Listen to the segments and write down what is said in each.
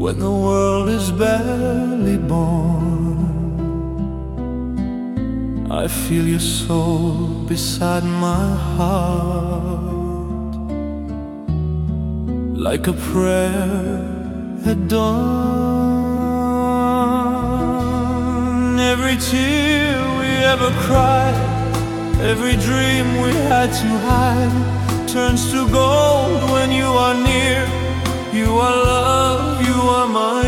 when the world is barely born. I feel your soul beside my heart, like a prayer at dawn. Every tear we ever cried, every dream we had to hide, turns to gold when you are near. You are love, you are my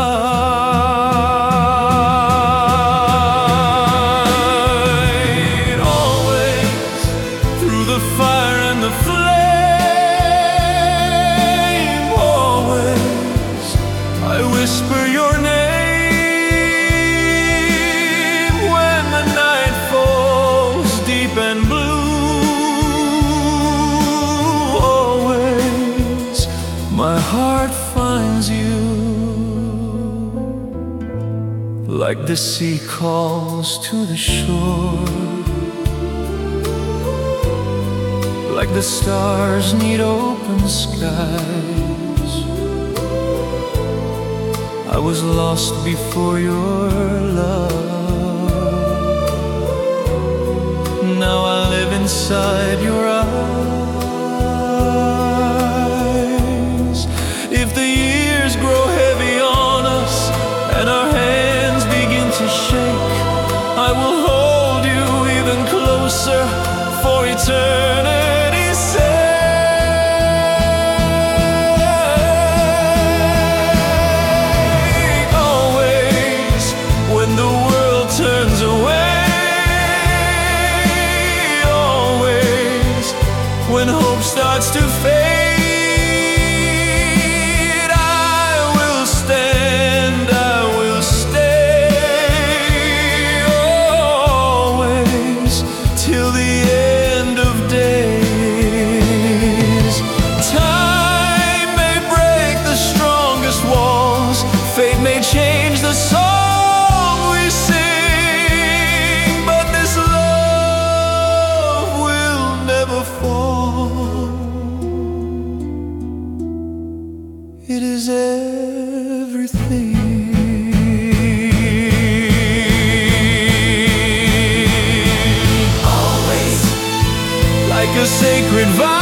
guide. Always through the fire and the flame, always I whisper your name when the night falls deep and blue. Always my heart finds you, like the sea calls to the shore, like the stars need open skies. I was lost before your love, now I live inside your eyes. If the years grow heavy on us and our hands begin to shake, I will hold you even closer for eternity's sake. Always when the world turns away, always when hope starts to fade, till the end of days. Time may break the strongest walls, fate may change the song we sing, but this love will never fall. It is everything. Like a sacred vow,